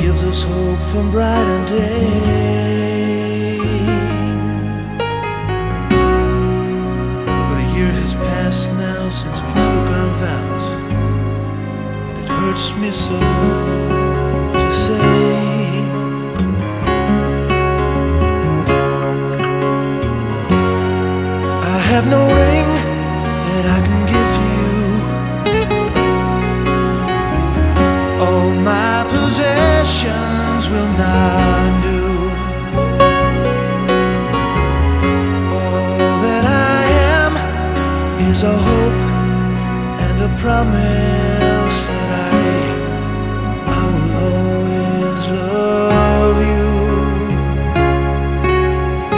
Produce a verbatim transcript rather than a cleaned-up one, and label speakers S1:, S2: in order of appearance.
S1: gives us hope for brighter days. But a year has passed now since we took our vows, and it hurts me so to say I have no ring that I can give to you. All my possessions will not do. All that I am is a hope and a promise.